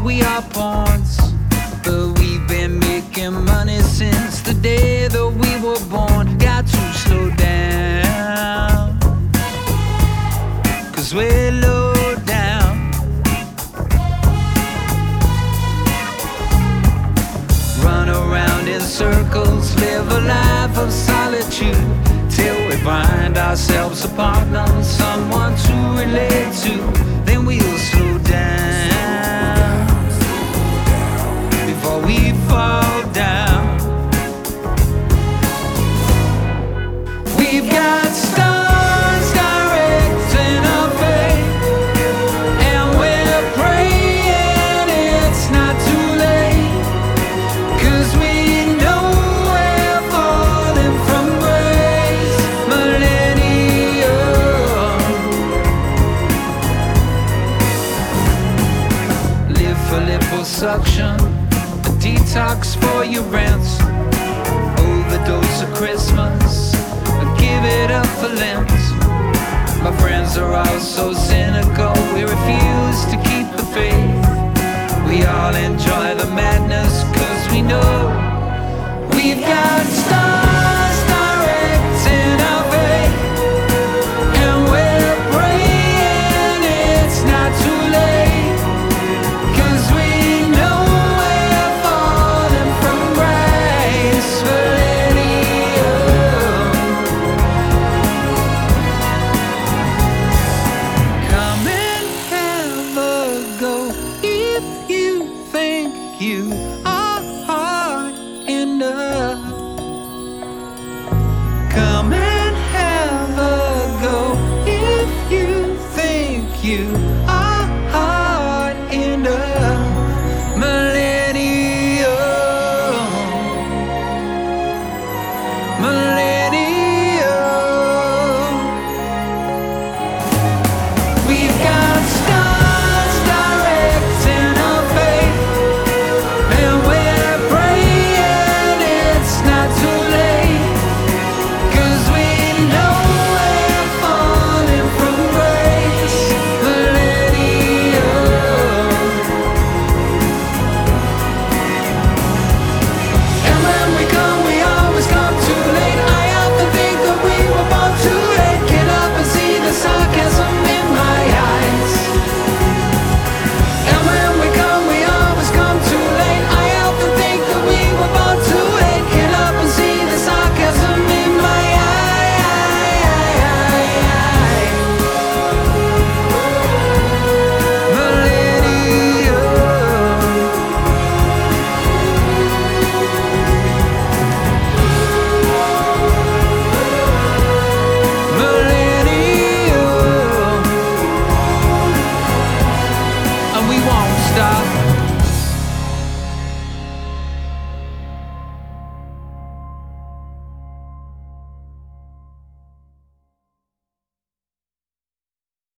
we are pawns, but we've been making money since the day that we were born. Got to slow down, 'cause we're low down. Run around in circles, live a life of solitude, till we find ourselves a partner, someone to relate to. Then we'll slow down before we fall down. We've got stars directing our fate, and we're praying it's not too late, 'cause we know we're falling from grace. Millennium, live for liposuction, a detox for your rents, overdose of Christmas, give it up for Lent. My friends are all so cynical, we refuse to keep the faith. We all enjoy the madness, 'cause we know we've got stars directing our fate, and we're praying it's not too late, 'cause we know we're falling from grace. Come and have a go if you think you are hard enough. Come and have a go if you think you are hard enough. Millennium, millennium. We've got stars directing our fate, and we're praying it's not too late, 'cause we know we're falling from grace. Millennium, and when we come, we always come too late. I often think that we were born too late. Get up and see the sarcasm in my eyes. And when we come, we always come too late. I often think that we were born too late. Get up and see the sarcasm in my eyes. Millennium, millennium, and we won't stop.